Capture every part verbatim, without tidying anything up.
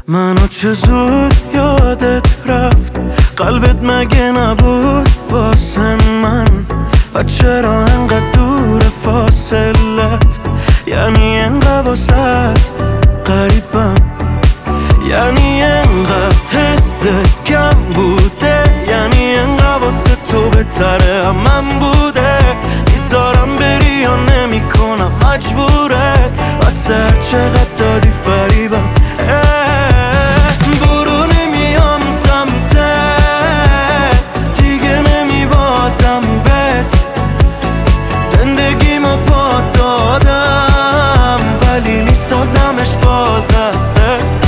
منو چه زود یادت رفت، قلبت مگه نبود واسه من؟ و چرا انقدر دور فاصلت؟ یعنی انقدر واسط غریبم، یعنی انقدر حست کم بوده، یعنی انقدر واسه تو بهتره هم من بوده. میذارم بری یا نمی کنم مجبورت، واسه هر چقدر دادی فریبم. برو نمیام سمتت، دیگه نمی بازم بهت. زندگیمو پا دادم ولی میسازمش باز از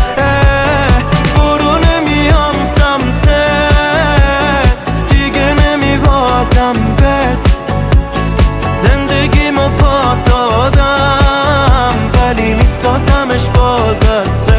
برو نمیام سمتت، دیگه نمی بازم بهت. زندگیمو پا دادم ولی میسازمش باز از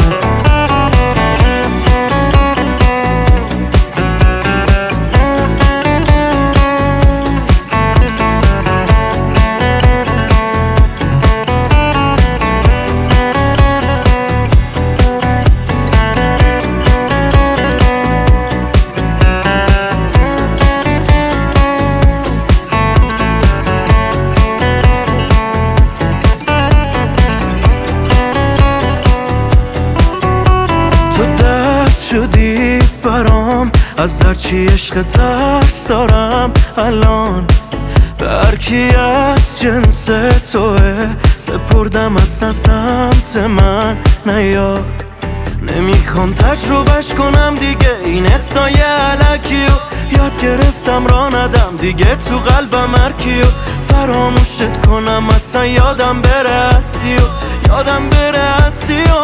شدی برام، از هرچی عشق ترس دارم الان. به هرکی از جنس توه سپردم اصلا سمت من نیاد. نمیخوام تجربهش کنم دیگه این حسای علکی و یاد گرفتم را ندم دیگه تو قلبم هرکی و فراموشت کنم اصلا یادم بره هستی و یادم بره هستی و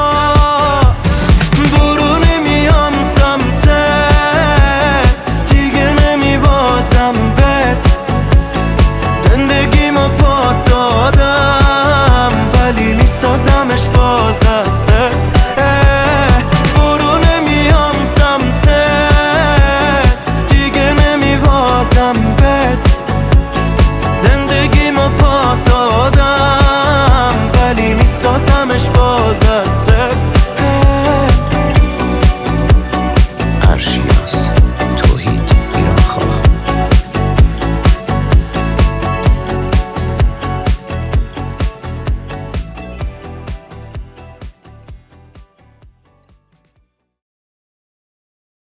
برو نمیام سمتت، دیگه نمی بازم بهت. زندگیمو پا دادم ولی میسازمش باز از برو نمیام سمتت، دیگه نمی بازم بهت. زندگیمو پا دادم ولی میسازمش باز